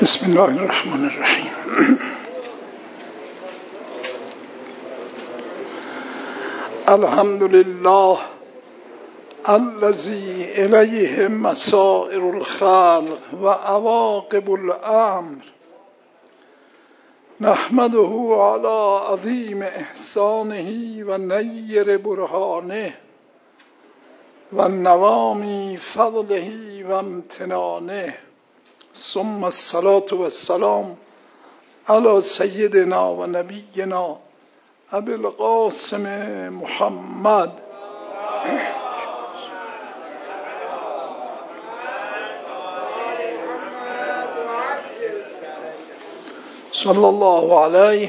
بسم الله الرحمن الرحیم. الحمد لله الذی الیه مصائر الخلق و عواقب الامر، نحمده علی عظیم احسانه و نیر برهانه و نوامی فضله و امتنانه، ثم الصلاة والسلام علی سیدنا و نبینا ابی القاسم محمد صلی الله علیه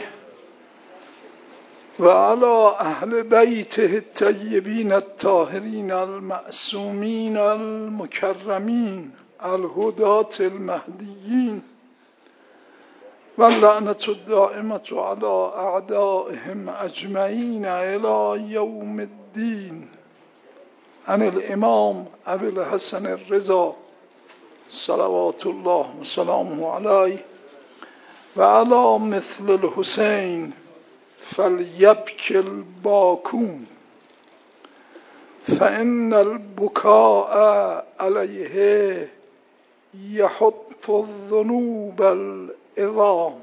و علی اهل بیته الطیبین الطاهرین المعصومین المکرمین الهداة المهدیین و اللعنة الدائمة على اعدائهم اجمعین الى یوم الدین. عن الامام ابی الحسن الرضا صلوات الله و سلامه علیه و علی مثل الحسین فلیبکی الباکون فإن البكاء علیه یحط الذنوب العظام.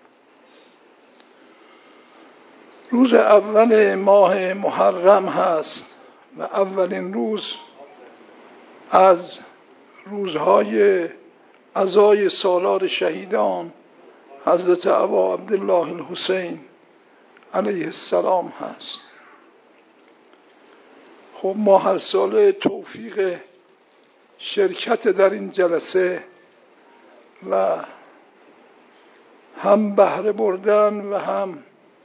روز اول ماه محرم هست و اولین روز از روزهای عزای سالار شهیدان حضرت ابا عبدالله الحسین علیه السلام هست. خب ما هر ساله توفیق شرکت در این جلسه و هم بهره بردن و هم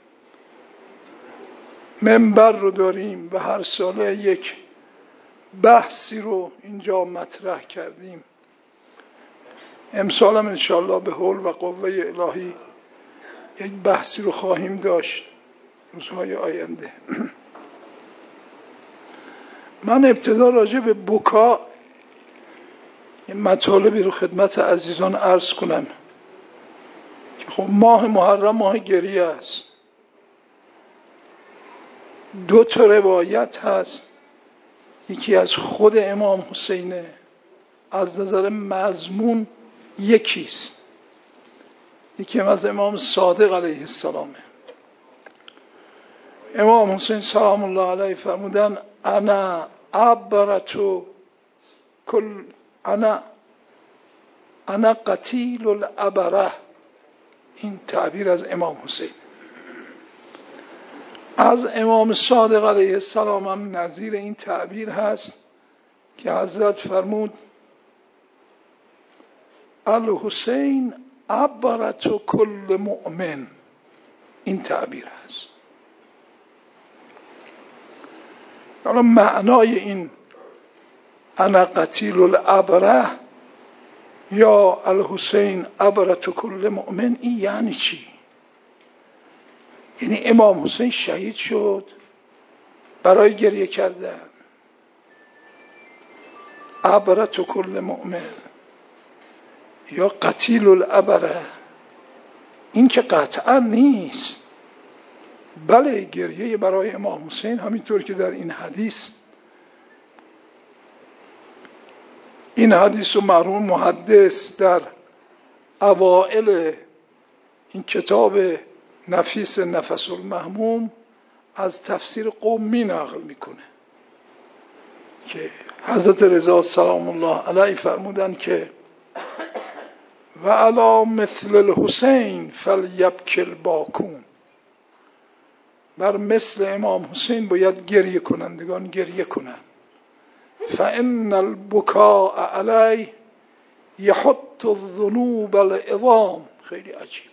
منبر رو داریم و هر ساله یک بحثی رو اینجا مطرح کردیم. امسال هم انشاءالله به حول و قوه الهی یک بحثی رو خواهیم داشت روزهای آینده. من ابتدا راجع به بکا یه مطالبی رو خدمت عزیزان عرض کنم که خب ماه محرم ماه گریه است. دو تا روایت هست، یکی از خود امام حسینه، از نظر مضمون یکیست، یکی از امام صادق علیه السلامه. امام حسین سلام الله علیه فرمودن انا عبرتو کل انا قتیل العبره. این تعبیر از امام حسین. از امام صادق علیه السلام هم نظیر این تعبیر هست که حضرت فرمود الحسین عبرت کل مؤمن. این تعبیر هست. حالا معنای این انا قتیل العبره یا الحسین عبرت کل مؤمن این یعنی چی؟ یعنی امام حسین شهید شد برای گریه کردن، عبرت کل مؤمن، یا قتیل العبره؟ این که قطعا نیست. بله، گریه برای امام حسین همینطور که در این حدیث و مرحوم محدث در اوائل این کتاب نفیس نفس المهموم از تفسیر قمی نقل میکنه که حضرت رضا سلام الله علیه فرمودن که و علی مثل الحسین فلیبکی الباکون. بر مثل امام حسین باید گریه کنندگان گریه کنند. فإن البکاء علیه یحط الذنوب العظام. خیلی عجیب.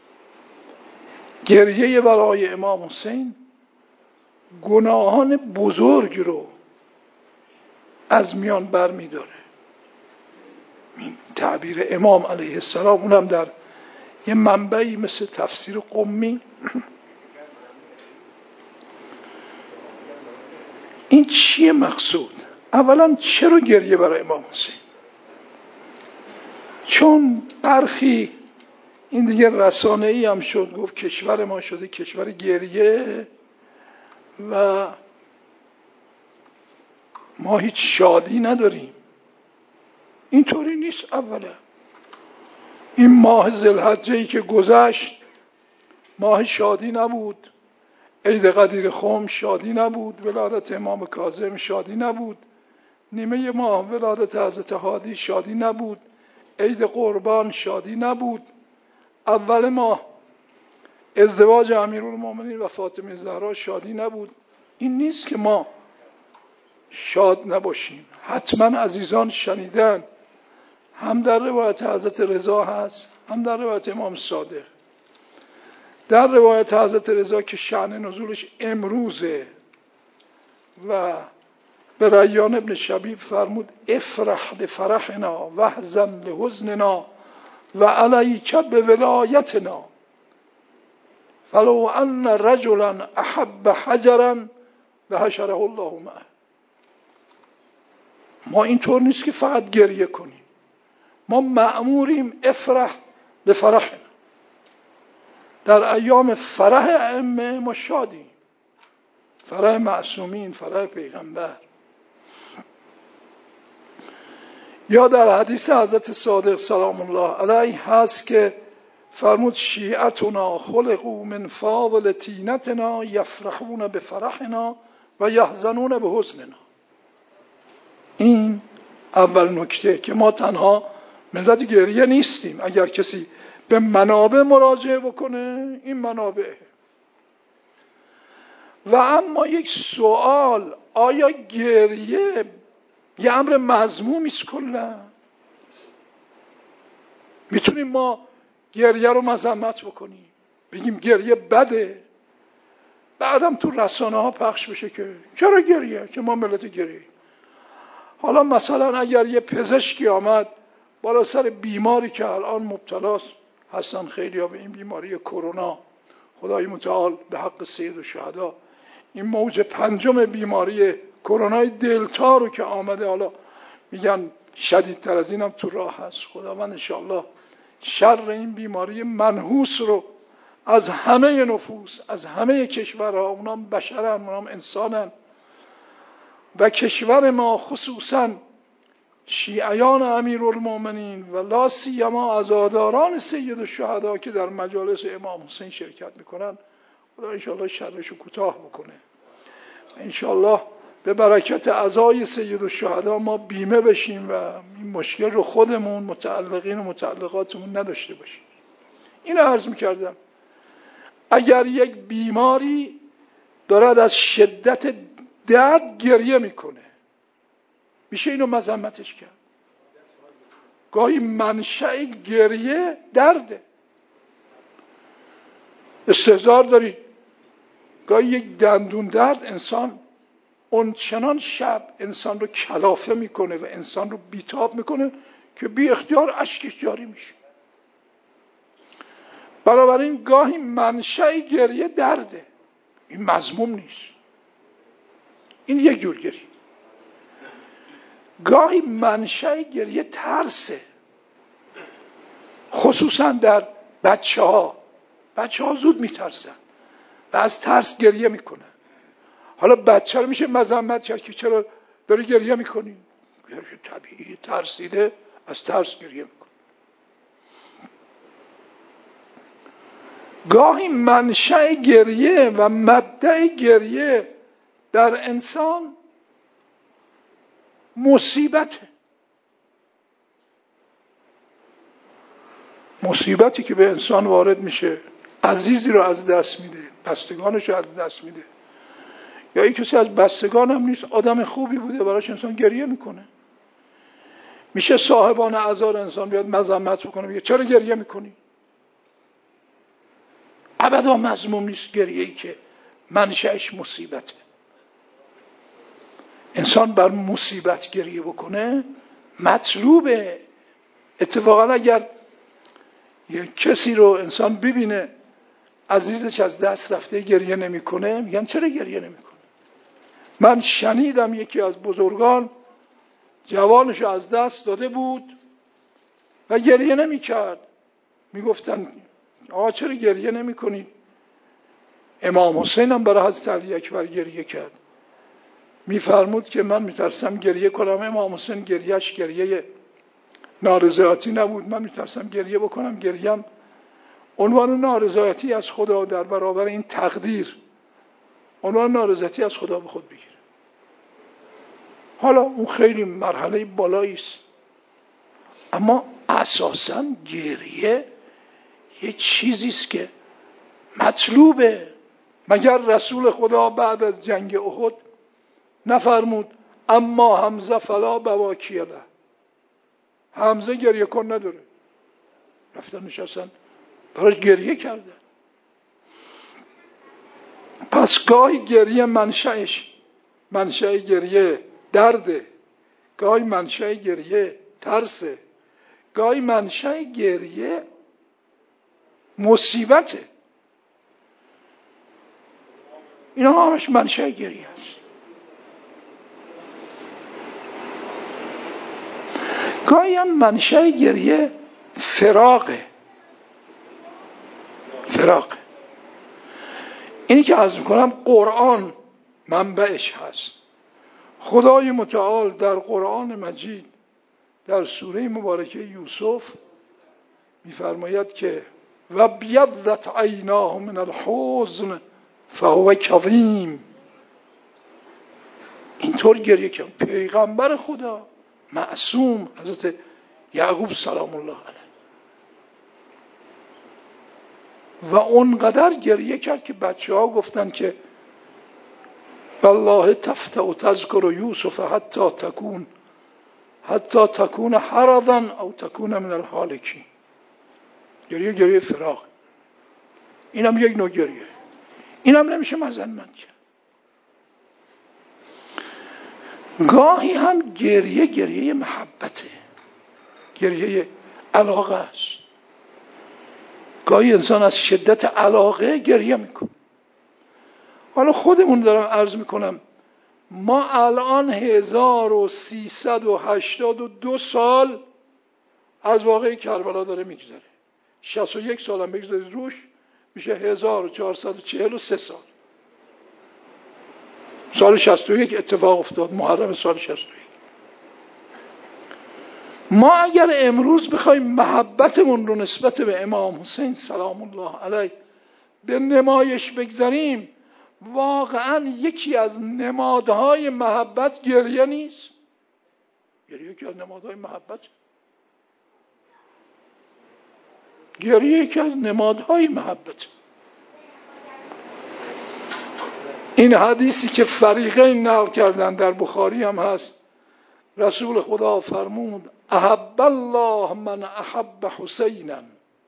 گریه برای امام حسین گناهان بزرگ رو از میان بر می داره. این تعبیر امام علیه السلام، اونم در یه منبعی مثل تفسیر قمی. این چیه مقصود؟ اولا چرا گریه برای امام حسین؟ چون برخی این دیگه رسانه‌ای هم شد، گفت کشور ما شده کشور گریه و ما هیچ شادی نداریم. اینطوری نیست. اولا این ماه ذوالحجه‌ای که گذشت ماه شادی نبود، عید قدیر خم شادی نبود، ولادت امام کاظم شادی نبود، نیمه ماه ولادت حضرت هادی شادی نبود، عید قربان شادی نبود، اول ماه ازدواج امیرالمومنین و فاطمه زهرا شادی نبود. این نیست که ما شاد نباشیم. حتما عزیزان شنیدن، هم در روایت حضرت رضا هست، هم در روایت امام صادق. در روایت حضرت رضا که شأن نزولش امروزه و به ریان ابن شبیب فرمود افرح لفرحنا واحزن لحزننا و علیک بولایتنا فلو ان رجلا احب حجرا لحشره الله معه. ما اینطور نیست که فقط گریه کنیم، ما مأموریم افرح لفرحنا. در ایام فرح ائمه ما شادیم، فرح معصومین، فرح پیغمبر. یا در حدیث حضرت صادق سلام الله علیه هست که فرمود شیعتنا خلقوا من فاضل طینتنا یفرحون بفرحنا و یحزنون بحزننا. این اول نکته که ما تنها ملت گریه نیستیم. اگر کسی به منابع مراجعه بکنه این منابع. و اما یک سوال، آیا گریه یه امر مذمومی است کلا؟ میتونیم ما گریه رو مذمت بکنیم، بگیم گریه بده، بعدم تو رسانه ها پخش بشه که چرا گریه، که ما ملت گریه. حالا مثلا اگر یه پزشکی آمد بالا سر بیماری که الان مبتلاست هستن خیلی ها به این بیماری کرونا، خدای متعال به حق سید الشهدا این موج پنجم بیماری کرونای دلتا رو که آمده، حالا میگن شدیدتر از اینم تو راه هست، خداوند انشاءالله شر این بیماری منحوس رو از همه نفوس، از همه کشورها، اونام بشرن اونام انسانن، و کشور ما خصوصا شیعیان امیرالمومنین و لا سیما عزاداران سید الشهدا که در مجالس امام حسین شرکت میکنن، خدا انشاءالله شرشو کوتاه بکنه. انشاءالله به برکت عزای سید الشهدا ما بیمه بشیم و این مشکل رو خودمون متعلقین و متعلقاتمون نداشته باشیم. اینو عرض میکردم. اگر یک بیماری دارد از شدت درد گریه میکنه، میشه اینو مذمتش کرد. گاهی منشأ گریه درده. استحضار دارید گاهی یک دندون درد انسان اون چنان شب انسان رو کلافه میکنه و انسان رو بیتاب میکنه که بی اختیار اشکش جاری میشه. بنابراین گاهی منشأ گریه درده، این مذموم نیست، این یک جور گریه. گاهی منشأ گریه ترسه، خصوصا در بچه ها زود میترسن و از ترس گریه میکنن. حالا بچه رو میشه مذمت کرد که چرا داری گریه میکنی؟ گریه طبیعی، ترسیده از ترس گریه میکنه. گاهی منشأ گریه و مبدأ گریه در انسان مصیبتی که به انسان وارد میشه، عزیزی رو از دست میده، بستگانش رو از دست میده، یا این کسی از بستگان هم نیست، آدم خوبی بوده، براش انسان گریه میکنه. میشه صاحبان اعذار انسان بیاد مذمت بکنه، میگه چرا گریه میکنی؟ ابدا مذموم نیست گریه‌ای که منشأش مصیبته. انسان بر مصیبت گریه بکنه مطلوبه. اتفاقا اگر یک کسی رو انسان ببینه عزیزش از دست رفته گریه نمیکنه، میگن چرا گریه نمیکنه؟ من شنیدم یکی از بزرگان جوانش از دست داده بود، و گریه نمی کرد. می گفتن آقا چرا گریه نمی کنید؟ امام حسین هم برای حضرت علی اکبر گریه کرد. می فرمود که من می ترسم گریه کنم. امام حسین گریهش گریه نارضایتی نبود. من می ترسم گریه بکنم، گریم عنوان نارضایتی از خدا در برابر این تقدیر، عنوان نارضایتی از خدا به خود بگیره. حالا اون خیلی مرحله بالایی است، اما اساساً گریه یه چیزی است که مطلوبه. مگر رسول خدا بعد از جنگ احد نفرمود اما حمزه فلا بواکی له؟ حمزه گریه کن نداره، رفتن نشستن براش گریه کردن. پس گاهی گریه منشأ گریه درده، گاهی منشأ گریه ترسه، گاهی منشأ گریه مصیبته. اینا همش منشأ گریه است. گاهی هم منشأ گریه فراقه. اینی که عرض میکنم قرآن منبعش هست. خدای متعال در قرآن مجید در سوره مبارکه یوسف میفرماید که و بیضت عیناه من الحزن فهو کظیم. اینطور گریه کرد پیغمبر خدا معصوم حضرت یعقوب سلام الله علیه، و اونقدر گریه کرد که بچه ها گفتن که والله تفتأ تذکر یوسف حتی تکون حرضا او تکون من الهالکین. گریه فراق. اینم یک نوع گریه، اینم نمیشه مذمت کرد. گاهی هم گریه محبته، گریه علاقه است. گاهی انسان از شدت علاقه گریه میکنه. حالا خودمون دارم عرض میکنم، ما الان 1382 سال از واقعه کربلا داره میگذره. 61 سال هم بگذارید روش میشه 1443 سال. سال 61 اتفاق افتاد، محرم سال 61. ما اگر امروز بخوایم محبتمون رو نسبت به امام حسین سلام الله علیه به نمایش بگذاریم، واقعا یکی از نمادهای محبت گریه نیست؟ گریه یکی از نمادهای محبت، گریه یکی از نمادهای محبت. این حدیثی که فریقین نقل کردن در بخاری هم هست، رسول خدا فرمود احب الله من احب حسینا.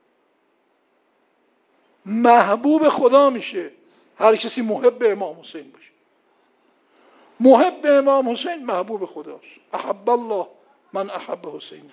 محبوب خدا میشه هر کسی محب امام حسین باشه. محب امام حسین محبوب خداست. احب الله من احب حسینا.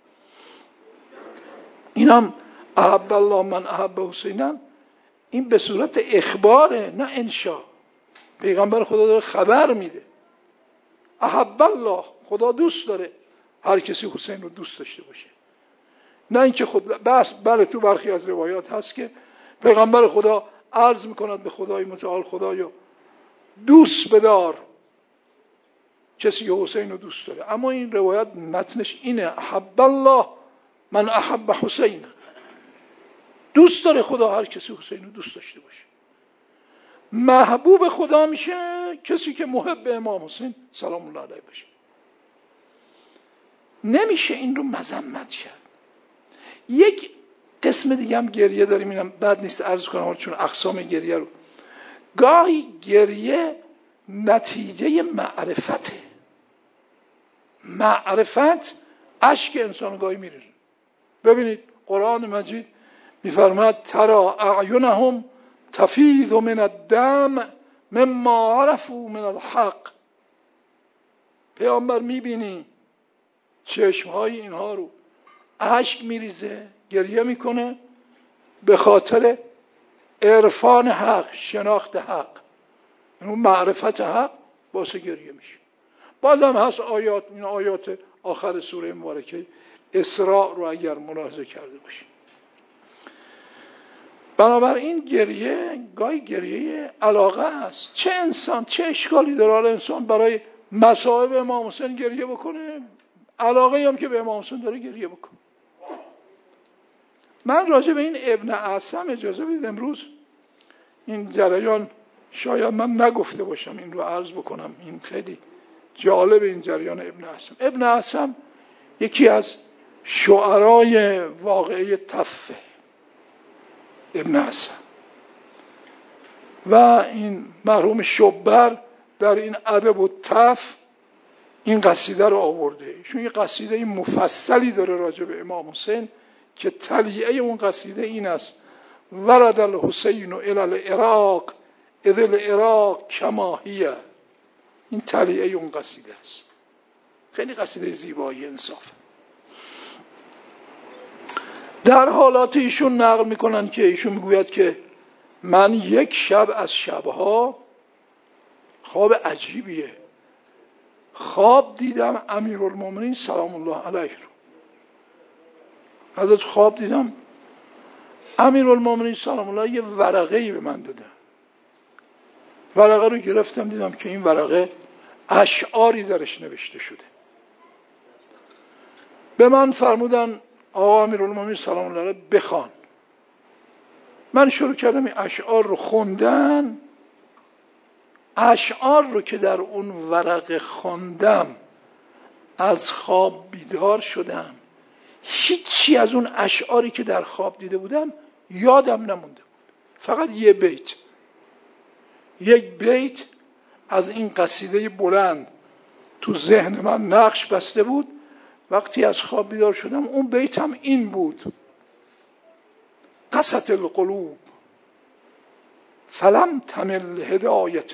اینم احب الله من احب حسینا، این به صورت اخباره نه انشا. پیغمبر خدا داره خبر میده. احب الله، خدا دوست داره هر کسی حسین رو دوست داشته باشه. نه اینکه خود بس. بله تو برخی از روایات هست که پیغمبر خدا عرض میکند به خدای متعال خدایا دوست بدار کسی که حسین رو دوست داره. اما این روایت متنش اینه احب الله من احب حسین. دوست داره خدا هر کسی حسین رو دوست داشته باشه. محبوب خدا میشه کسی که محب امام حسین سلام الله علیه باشه. نمیشه این رو مذمت کرد. یک قسم دیگه هم گریه داریم، اینم بد نیست عرض کنم چون اقسام گریه رو. گاهی گریه نتیجه معرفته. معرفت اشک انسان گاهی میریزه. ببینید قرآن مجید میفرماید ترى اعینهم تفیض من الدم مما عرفوا من الحق. پیامبر میبینی چشمهای اینها رو اشک میریزه، گریه میکنه به خاطر عرفان حق، شناخت حق، اون معرفت حق باعث گریه میشه. بازم هست آیات، این آیات آخر سوره مبارکه اسراء رو اگر ملاحظه کرده باشیم. بنابراین گریه گاهی گریه علاقه است. چه انسان چه اشکالی داره انسان برای مصائب امام حسین گریه بکنه؟ علاقه هم که به امام حسین داره گریه بکنه. من راجع به این ابن اعصم اجازه بدید امروز این جریان شاید من نگفته باشم این رو عرض بکنم. این خیلی جالب این جریان ابن اعصم. ابن اعصم یکی از شعرای واقعه تفه ابن اعصم و این مرحوم شبر در این ادب و تف این قصیده رو آورده. چون یه قصیده مفصلی داره راجع به امام حسین که تلیعه اون قصیده این است: ورد الحسین الى العراق اذ العراق کما هی. این تلیعه اون قصیده است. خیلی قصیده زیبایی انصاف. در حالات ایشون نقل میکنن که ایشون میگوید که من یک شب از شبها خواب عجیبیه خواب دیدم امیرالمومنین سلام الله علیه رو. حضرت خواب دیدم امیرالمومنین سلام الله یه ورقه‌ای به من دادن. ورقه رو گرفتم دیدم که این ورقه اشعاری درش نوشته شده. به من فرمودن آقا امیرالمومنین سلام الله علیه بخوان. من شروع کردم این اشعار رو خوندن. اشعار رو که در اون ورقه خوندم از خواب بیدار شدم. هیچی از اون اشعاری که در خواب دیده بودم یادم نمونده بود. فقط یک بیت از این قصیده بلند تو ذهن من نقش بسته بود. وقتی از خواب بیدار شدم اون بیت هم این بود: قست القلوب فلم تمل هدایت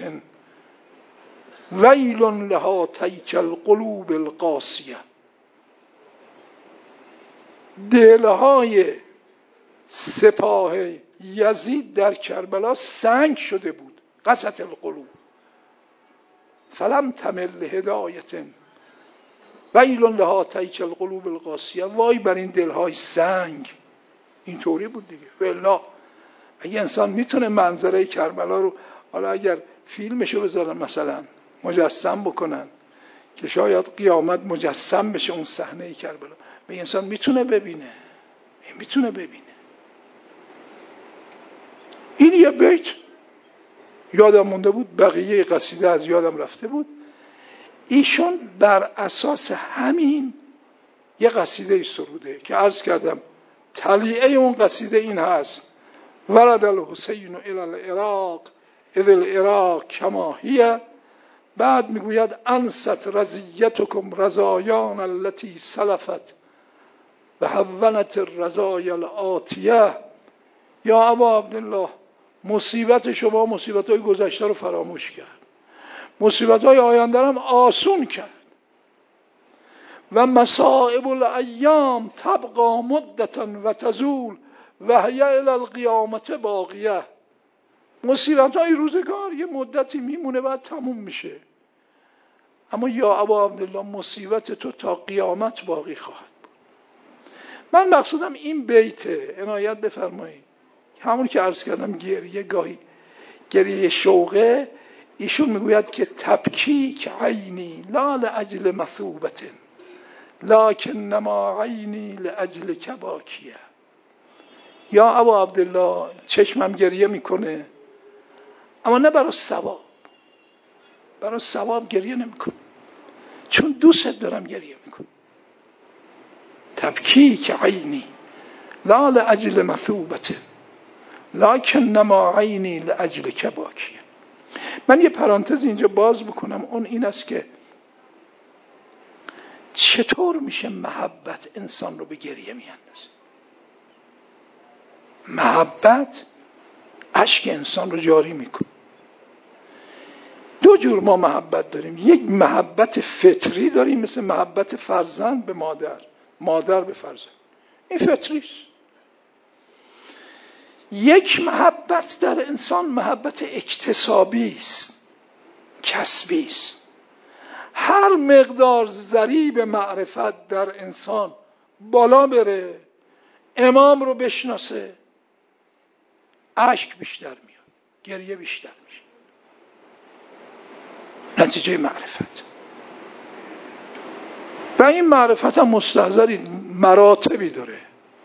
ویل لها تیک القلوب القاسیه. دلهای سپاه یزید در کربلا سنگ شده بود. قست القلوب فلم تمل هدایت ویل لها تیک القلوب القاسیه. وای بر این دلهای سنگ. اینطوری بود دیگه. والله اگه انسان میتونه منظره کربلا رو، حالا اگر فیلمشو بذارن مثلا مجسم بکنن که شاید قیامت مجسم بشه اون صحنه کربلا، به انسان میتونه ببینه. این یه بیت یادم مونده بود، بقیه قصیده از یادم رفته بود. ایشون بر اساس همین یه قصیده سروده که عرض کردم تلیعه اون قصیده این هست: ورد الحسین الى العراق اذ العراق کما هی. بعد میگوید انست رضیتکم رضایان التي سلفت و هونت الرضایا الآتیه. یا ابا عبدالله، مصیبت شما مصیبت‌های گذشته رو فراموش کرد، مصیبت‌های آینده هم آسون کرد. و مصائب الایام تبقى مدتا و تزول و هی الی القیامت باقیه. مصیبت‌های روزگار یه مدتی میمونه بعد تموم میشه، اما یا ابا عبدالله مصیبت تو تا قیامت باقی خواهد بود. من مقصودم این بیته، عنایت بفرمایید. همون که عرض کردم گریه گاهی گریه شوقه. ایشون میگوید که تبکی که عینی لا لاجل مثوبت لکن نما عینی لاجل کباکیه. یا ابا عبدالله چشمم گریه میکنه اما نه برای ثواب. برای ثواب گریه نمیکنه، چون دوست دارم گریه میکنه. تبکی که عینی لا لاجل مثوبت لکن نما عینی لاجل کباکیه. من یه پرانتز اینجا باز بکنم، اون این است که چطور میشه محبت انسان رو به گریه میاندازه. محبت اشک انسان رو جاری میکنه. دو جور ما محبت داریم. یک محبت فطری داریم مثل محبت فرزند به مادر، مادر به فرزند، این فطری است. یک محبت در انسان محبت اکتسابی است، کسبی است. هر مقدار ضریب معرفت در انسان بالا بره، امام رو بشناسه، اشک بیشتر میاد، گریه بیشتر میشه. نتیجه معرفت. و این معرفت هم مستحضری مراتبی داره.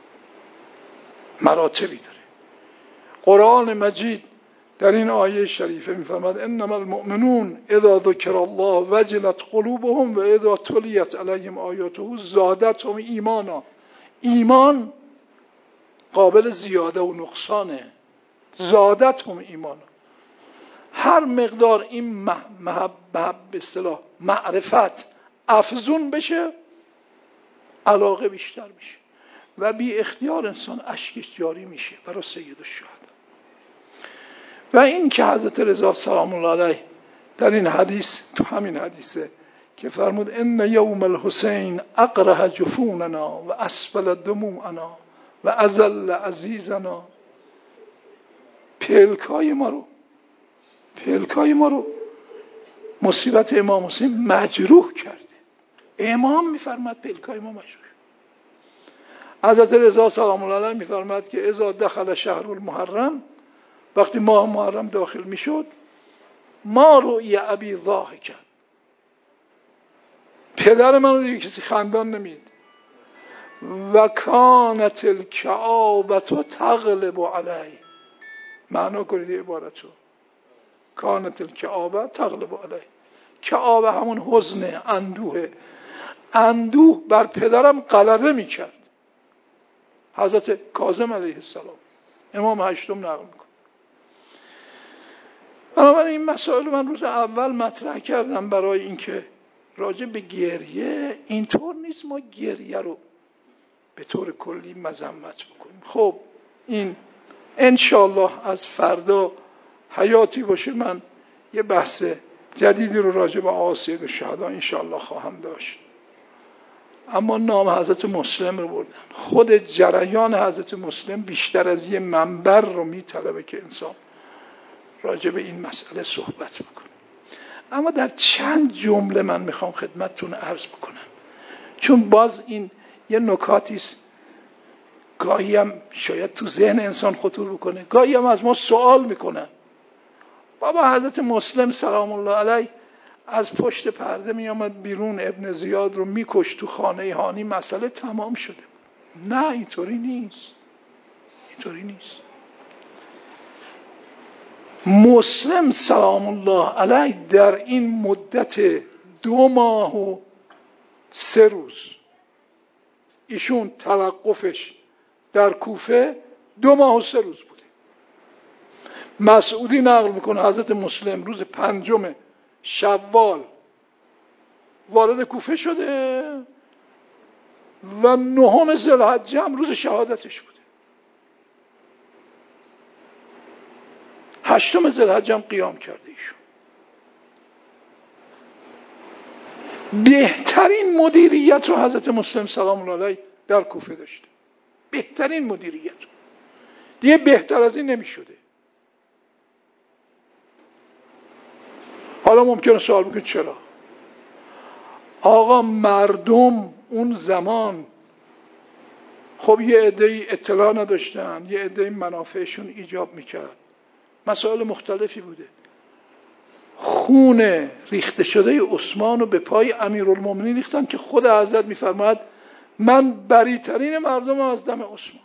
قرآن مجید در این آیه شریفه میفرماد انما المؤمنون اذا ذکر الله وجلت قلوبهم و اذا تلیت علیهم آیاته زادتهم ایمانا. ایمان قابل زیاده و نقصانه. زادتهم ایمانا، هر مقدار این به اصطلاح معرفت افزون بشه، علاقه بیشتر میشه و بی اختیار انسان اشکش جاری میشه برای سید الشهدا. و این که حضرت رضا سلام الله علیه در این حدیث، تو همین حدیثه که فرمود ان یوم الحسین اقرح جفوننا و اسفل دموعنا و ازل عزیزنا، پلکای ما رو مصیبت امام حسین مجروح کرده. امام میفرماد پلکای ما مجروح. حضرت رضا سلام الله علیه میفرماد که اذا دخل شهر المحرم، وقتی ماه محرم داخل میشد، ما رؤی ابی ضاحکا، پدر من رو دیگه کسی خندان نمید. و کانت الکعبه تغلب علی، معنا کنید عبارتو، کانت الکعبه تغلب علی. کعبه همون حزن، اندوه بر پدرم غلبه میکرد. حضرت کاظم علیه السلام، امام هشتم نقل میکنه. بنابراین این مسائل من روز اول مطرح کردم برای اینکه راجع به گریه اینطور نیست ما گریه رو به طور کلی مذمت بکنیم. خب این انشالله از فردا حیاتی باشه من یه بحث جدیدی رو راجع به آقا سید الشهدا انشالله خواهم داشت. اما نام حضرت مسلم رو بردن. خود جریان حضرت مسلم بیشتر از یه منبر رو میطلبه که انسان راجع به این مسئله صحبت بکنه. اما در چند جمله من میخوام خدمتتون عرض بکنم، چون باز این یه نکاتی است گاهی هم شاید تو ذهن انسان خطور بکنه، گاهی هم از ما سوال میکنن بابا حضرت مسلم سلام الله علیه از پشت پرده میامد بیرون، ابن زیاد رو میکشت تو خانه هانی، مسئله تمام شده. نه اینطوری نیست. مسلم سلام الله علیه در این مدت 2 ماه و 3 روز ایشون توقفش در کوفه 2 ماه و 3 روز بوده. مسعودی نقل میکنه حضرت مسلم روز 5 شوال وارد کوفه شده و 9 ذوالحجه هم روز شهادتش بوده. 8 ذوالحجه هم قیام کرده ایشون. بهترین مدیریت رو حضرت مسلم سلام الله علیه در کوفه داشته. بهترین مدیریت. دیگه بهتر از این نمی شده. حالا ممکنه سوال بکنید چرا؟ آقا مردم اون زمان خب یه عده‌ای اطلاع نداشتن، یه عده‌ای منافعشون ایجاب میکرد، مسائل مختلفی بوده. خون ریخته شده عثمان رو به پای امیرالمومنین ریختن که خود حضرت میفرماد من بری‌ترین مردم از دم عثمان.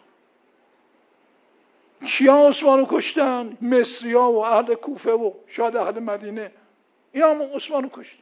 کیا عثمان رو کشتن؟ مصری‌ها و اهل کوفه و شاید اهل مدینه، اینا هم عثمان رو کشتن.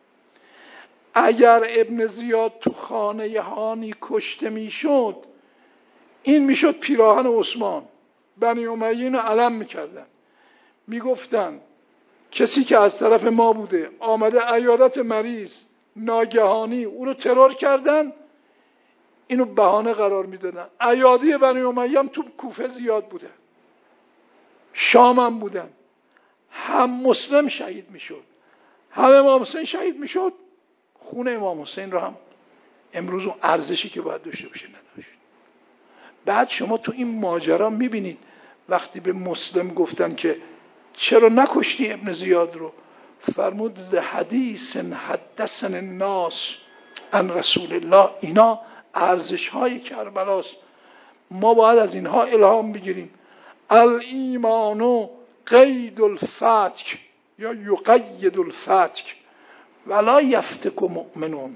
اگر ابن زیاد تو خانه هانی کشته میشد، این میشد پیراهن عثمان. بنی امیه اینو علم میکردن، میگفتن کسی که از طرف ما بوده آمده عیادت مریض، ناگهانی او رو ترور کردن، اینو بهانه قرار میدادن. عیادی بنی امیه هم تو کوفه زیاد بودن، شام هم بودن. هم مسلم شهید میشد، هم امام حسین شهید میشد، خون امام حسین رو هم امروز اون ارزشی که باید داشته باشه نداشت. بعد شما تو این ماجرا میبینید وقتی به مسلم گفتن که چرا نکشتی ابن زیاد رو، فرمود حدیث حدثن الناس عن رسول الله، اینا ارزش‌های کربلاست. ما باید از اینها الهام بگیریم. الایمان قید الفتک یا یقید الفتک ولا یفتک مؤمنون.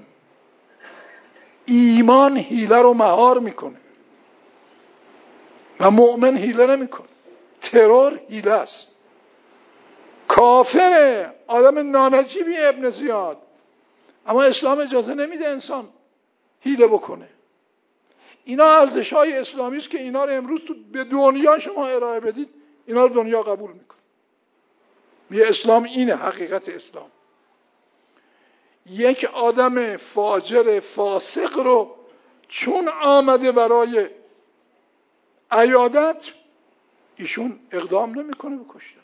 ایمان حیله رو مهار میکنه و مؤمن حیله نمیکنه. ترور حیله است. کافره، آدم نانجیبی ابن زیاد، اما اسلام اجازه نمیده انسان حیله بکنه. اینا ارزش‌های اسلامی است که اینا رو امروز تو به دنیا شما ارائه بدید، اینا رو دنیا قبول میکنه. یه اسلام اینه حقیقت اسلام. یک آدم فاجر فاسق رو چون آمده برای عیادت، ایشون اقدام نمیکنه به کشتنش.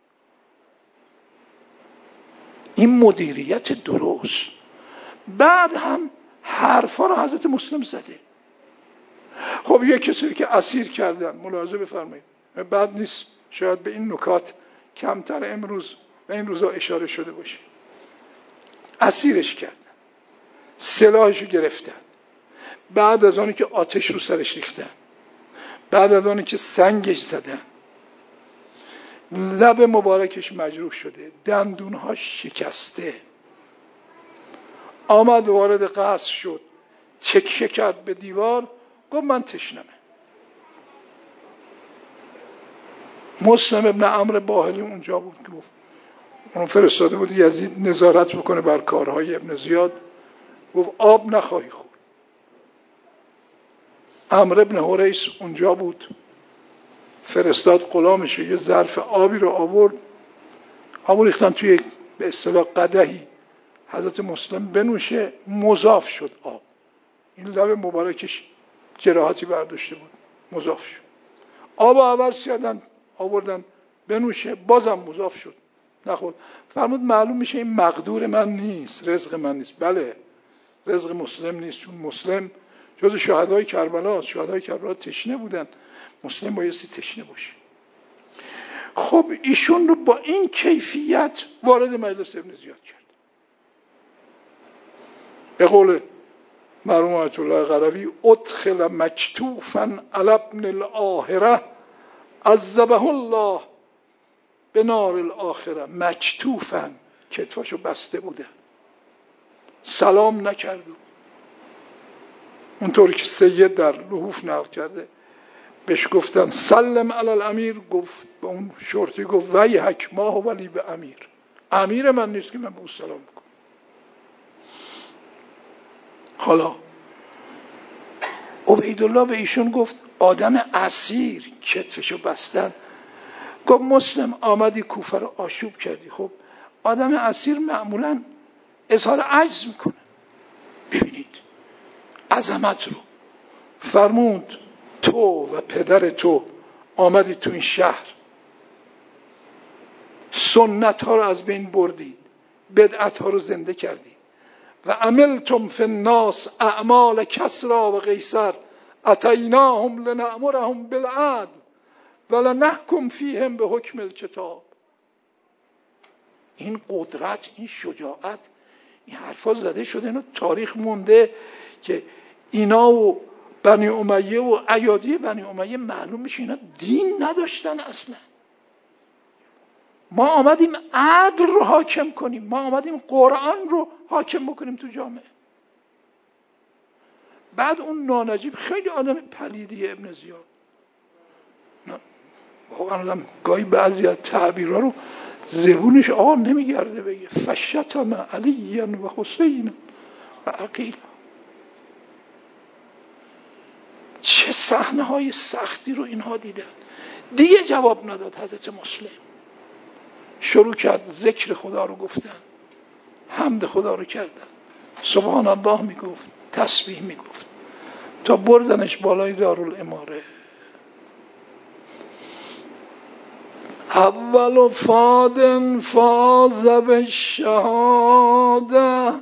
این مدیریت درست. بعد هم حرفا رو حضرت مسلم زده. خب یک کسی که اسیر کردن، ملاحظه بفرمایید، بعد نیست شاید به این نکات کمتر امروز و این روزا اشاره شده باشه. اسیرش کردن، سلاحشو گرفتن، بعد از آنی که آتش رو سرش ریختن، بعد از آنی که سنگش زدن، لب مبارکش مجروح شده، دندونهاش شکسته، آمد وارد قصر شد، چکشه کرد به دیوار، گفت من تشنمه. مسلم ابن عمرو باهلی اونجا بود که گفت، اون فرستاده بود یزید نظارت بکنه بر کارهای ابن زیاد، گفت آب نخواهی خورد. عمرو ابن حریث اونجا بود، فرستاد غلامش یه ظرف آبی رو آورد، آب ریختن توی به اصطلاح قدحی، حضرت مسلم بنوشه، مضاف شد آب. این لب مبارکش جراحتی برداشته بود، مضاف شد. آب عوض کردن آوردن بنوشه، بازم مضاف شد، نخورد. فرمود معلوم میشه این مقدور من نیست، رزق من نیست. بله رزق مسلم نیست، چون مسلم جز شهدای کربلا است. شهدای کربلا تشنه بودن، مسلم بایستی تشنه باشه. خب ایشون رو با این کیفیت وارد مجلس ابن زیاد کرد. به قول مرحوم آیت الله قروی، ادخل مکتوفا علی ابن الاخره عذبه الله به نار الاخره. مکتوفا، کتفاشو بسته بودن، سلام نکرد. اونطوری که سید در لحوف نقل کرده، بهش گفتن سلم علی الامیر، گفت به اون شرطی گفت ویحک ما هو ولی به امیر، امیر من نیست که من به او سلام بکنم. حالا عبیدالله به ایشون گفت آدم اسیر، کتفشو بستن، گفت مسلم آمدی کوفه رو آشوب کردی. خب آدم اسیر معمولا اظهار عجز میکنه. ببینید عظمت رو فرمود، تو و پدر تو آمدید تو این شهر، سنت ها رو از بین بردید، بدعت ها رو زنده کردید و عملتم فی الناس اعمال کسرا و قیصر اتیناهم لنأمرهم بالعدل ولنحکم فیهم به حکم الکتاب. این قدرت، این شجاعت، این حرفا زده شده، اینو تاریخ مونده که اینا و بنی امیه و ایادی بنی امیه معلوم میشه اینا دین نداشتن اصلا. ما آمدیم عدل رو حاکم کنیم، ما آمدیم قرآن رو حاکم بکنیم تو جامعه. بعد اون نانجیب خیلی آدم پلیدی ابن زیاد، واقعا گاهی بعضی از تعبیرها رو زبونش آقا نمیگرده بگه، فشتم علی و حسین و عقیل. چه صحنه های سختی رو اینها دیدن. دیگه جواب نداد حضرت مسلم، شروع کرد ذکر خدا رو گفتن، حمد خدا رو کردن، سبحان الله میگفت، تسبیح میگفت، تا بردنش بالای دارالاماره. اول فادن فاز بالشهاده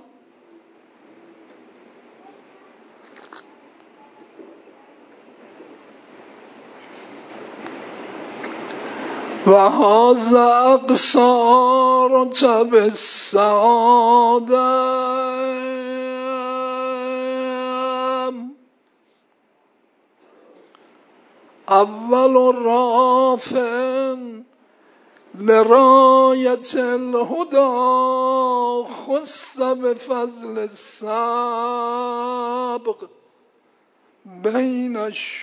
و هذا اقصار تب السعاده. اول رافع لراية الهدى خص بفضل السابق بين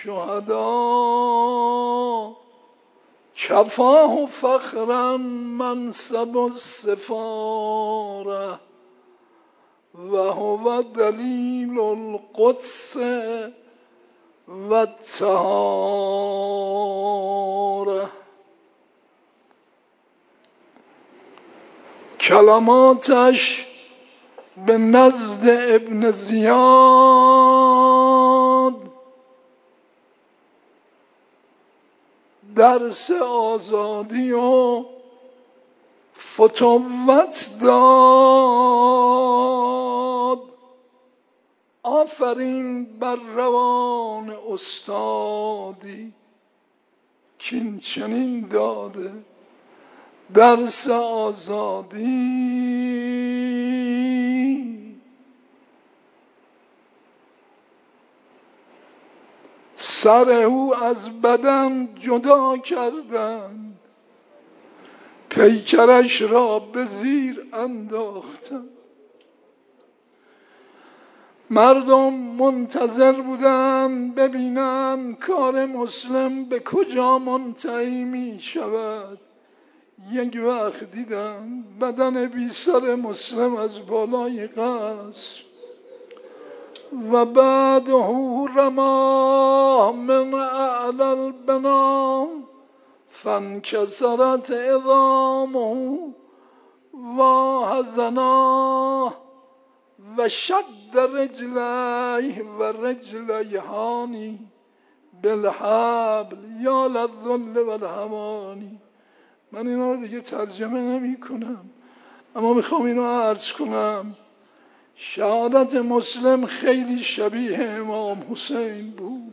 الشهداء کفاه فخرا منصب السفاره وهو دلیل القدس والطهاره. کلماتش به نزد ابن زیاد درس آزادی و فتوت داد. آفرین بر روان استادی کین چنین داده درس آزادی. سر او از بدن جدا کردند پیکرش را به زیر انداختند. مردم منتظر بودند ببینند کار مسلم به کجا منتهی می شود. یک وقت دیدم بدن بی سر مسلم از بالای قصر و بعد رماه من اعلی البنا فانکسرت عظامه و حزناه و شد رجلیه و رجلیهانی بالحبل یا للذل والهوانی. من اینا رو دیگه ترجمه نمی کنم، اما میخوام اینو عرض کنم. شهادت مسلم خیلی شبیه امام حسین بود.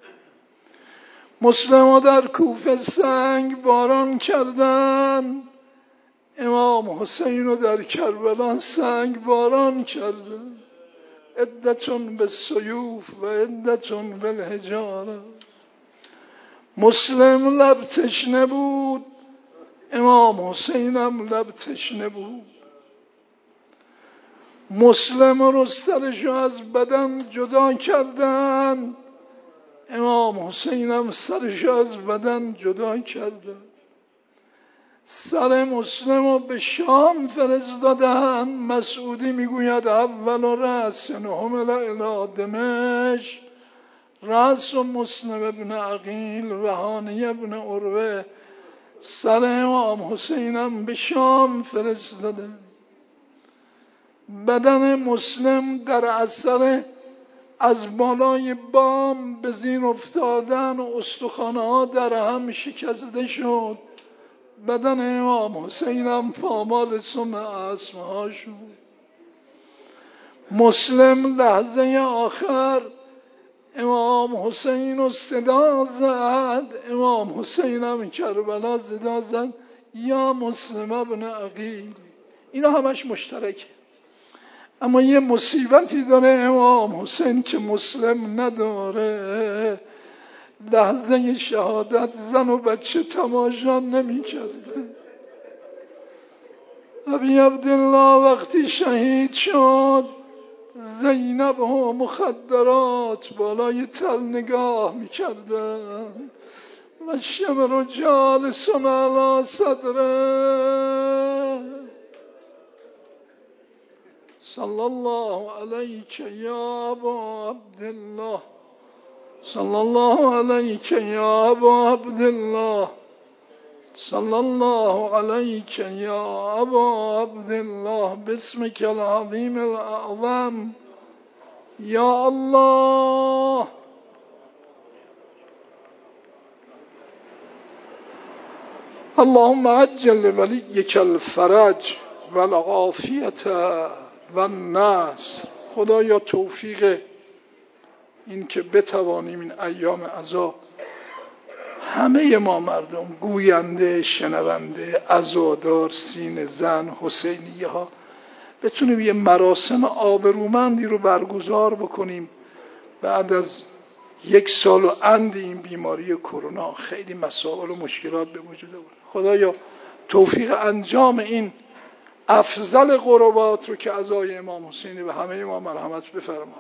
مسلم ها در کوفه سنگ باران کردن، امام حسین رو در کربلا سنگ باران کردن. عدتون بالسیوف و عدتون بالحجاره. مسلم لب تشنه بود، امام حسینم لب تشنه بود. مسلم رو سرشو از بدن جدا کردن، امام حسینم سرشو از بدن جدا کردن. سر مسلم رو به شام فرستادن. مسعودی میگوید اول رأس حمل الی دمشق رأس مسلم ابن عقیل و هانی ابن عروه. سر امام حسینم به شام فرستاده. بدن مسلم در اثر از بالای بام به زیر افتادن و استخوان‌ها در هم شکسته شد. بدن امام حسینم پامال سم اسمها شد. مسلم لحظه آخر امام حسین رو صدا زد. امام حسینم کربلا صدا زد یا مسلم ابن عقیل. اینا همش مشترکه، اما یه مصیبتی داره امام حسین که مسلم نداره. لحظه شهادت زن و بچه تماشا نمی کرده. ابی عبدالله وقتی شهید شد زینب و مخدرات بالای تل نگاه می کردن و شمر جالسون علی صدره. صلی الله علیک یا ابا عبدالله، صلی الله علیک یا ابا عبدالله، صلی الله علیک یا ابا عبدالله باسمک العظیم الاعظم یا الله. اللهم عجل لولیک الفرج والعافیت والنصر. خدایا توفیق این که بتوانیم این ایام عزا همه ما مردم گوینده، شنونده، عزادار، سینه زن، حسینیه ها بتونیم یه مراسم آبرومندی رو برگزار بکنیم بعد از 1 سال و اند این بیماری کرونا خیلی مسائل و مشکلات به وجود آورد. خدایا توفیق انجام این افضل قربات رو که عزای امام حسین به همه ما مرحمت بفرما.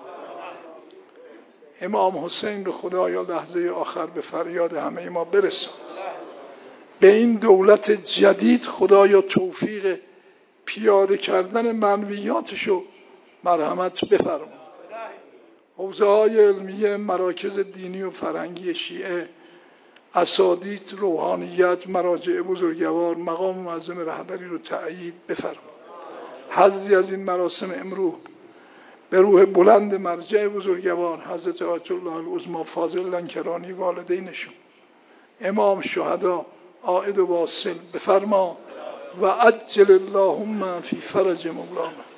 امام حسین رو خدایا لحظه آخر به فریاد همه ما برسان. به این دولت جدید خدایا توفیق پیاده کردن منویاتشو مرحمت بفرما. حوزه های علمیه، مراکز دینی و فرهنگی شیعه، اساتید، روحانیت، مراجع بزرگوار، مقام معظم رهبری رو تأیید بفرما. حظی از این مراسم امروز به روح بلند مرجع بزرگوار حضرت آیت الله العظمی فاضل لنکرانی والدینشون، امام شهدا عائد و واصل بفرما و عجل اللهم فی فرج مولانا.